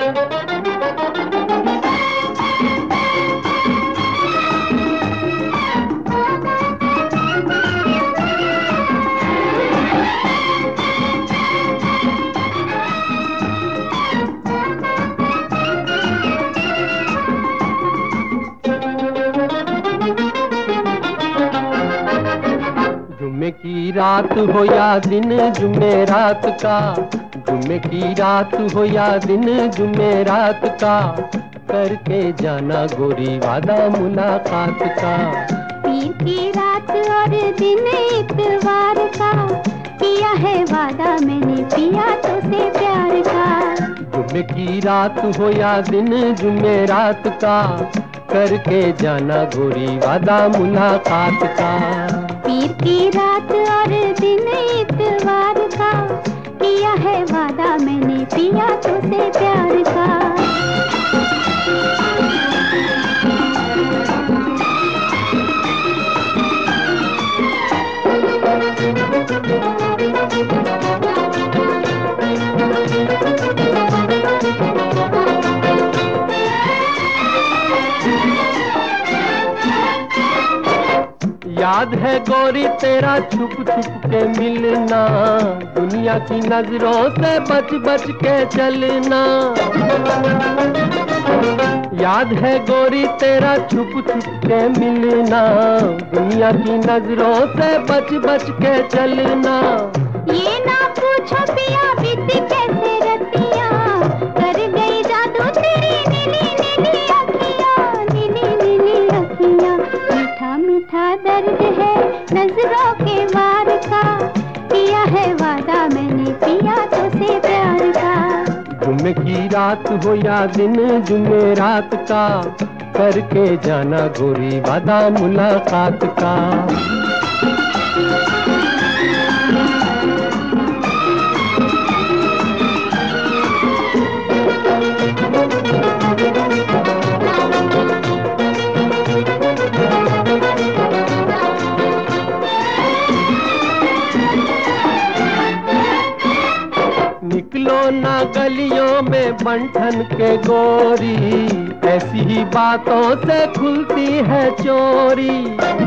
जुम्मे की रात हो या दिन जुम्मे रात का, जुम्मे की रात हो या दिन जुम्मे रात का, करके जाना गोरी वादा मुलाकात का। पीर की रात और दिन इतवार का, किया है वादा मैंने पिया तो से प्यार का। जुम्मे की रात हो या दिन जुम्मे रात का, करके जाना गोरी वादा मुलाकात का। पीर की रात और दिन इतवार का, किया है वादा मैंने पिया तो से प्यार का। याद है गोरी तेरा छुप छुप के मिलना, दुनिया की नजरों से बच बच के चलना। याद है गोरी तेरा छुप छुप के मिलना, दुनिया की नजरों से बच बच के चलना। ये ना पूछो पिया बीती कैसे रतिया, कर गई जादू तेरी नीली नीली अखियाँ, नीली नीली अखियाँ। मीठा मीठा दर्द है नजरों के वार का, किया है वादा मैंने पिया तो से प्यार का। जुम्मे की रात हो या दिन जुम्मे रात का, करके जाना गोरी वादा मुलाकात का। निकलो ना गलियों में बंठन के गोरी, ऐसी ही बातों से खुलती है चोरी।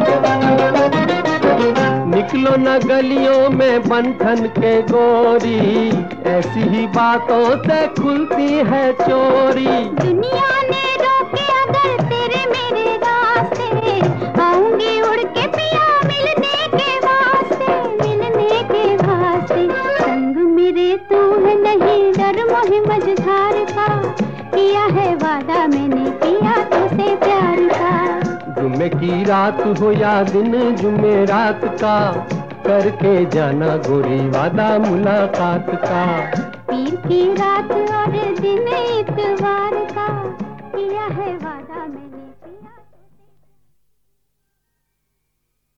निकलो ना गलियों में बंठन के गोरी, ऐसी ही बातों से खुलती है चोरी। दुनिया ने रोके अगर तेरे मेरे रास्ते, आऊंगी उड़ के पिया मिलने के वास्ते, मिलने के वास्ते। संग मेरे तू है नहीं डर मोहे मझधार का, किया है वादा मैंने पिया तो से प्यार का। जुम्मे की रात हो या दिन जुम्मे रात का, करके जाना गोरी वादा मुलाकात का। पीर की रात और दिन इतवार